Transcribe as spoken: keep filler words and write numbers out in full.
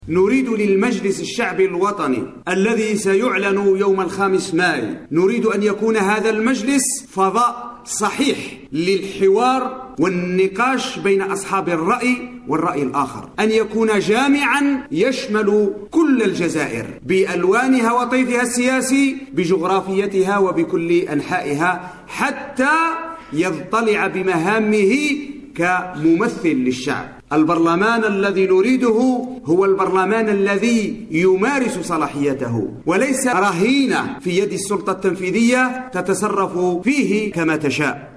نريد للمجلس الشعبي الوطني الذي سيعلن يوم الخامس ماي، نريد أن يكون هذا المجلس فضاء صحيح للحوار والنقاش بين أصحاب الرأي والرأي الآخر، أن يكون جامعا يشمل كل الجزائر بألوانها وطيفها السياسي بجغرافيتها وبكل أنحائها، حتى يضطلع بمهامه كممثل للشعب. البرلمان الذي نريده هو البرلمان الذي يمارس صلاحيته وليس رهينة في يد السلطة التنفيذية تتصرف فيه كما تشاء.